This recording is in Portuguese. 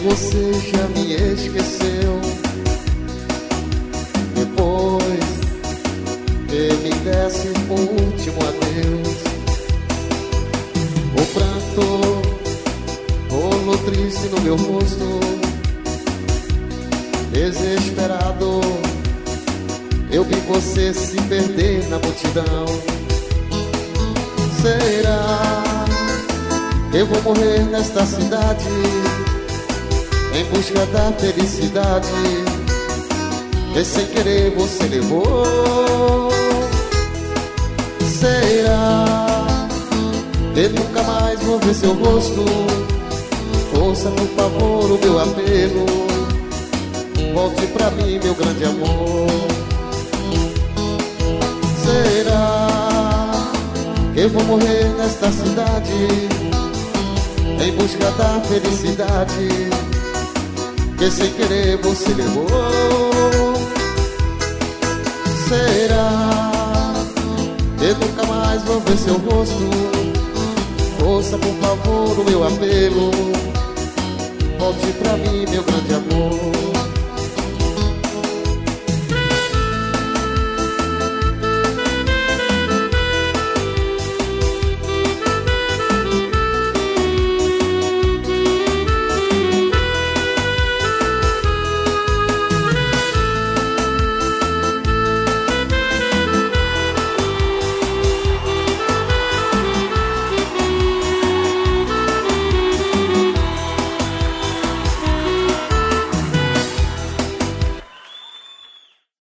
você já me esqueceu. Depois que me desse um último adeus, o pranto rolou triste no meu rosto. Desesperado, eu vi você se perder na multidão. Será que eu vou morrer nesta cidade em busca da felicidade que sem querer você levou? Será que nunca mais vou ver seu rosto? Ouça por favor o meu apelo, volte pra mim, meu grande amor. Será que eu vou morrer nesta cidade em busca da felicidade que sem querer você levou? Será que nunca mais vou ver seu rosto? Ouça por favor o meu apelo, volte pra mim, meu grande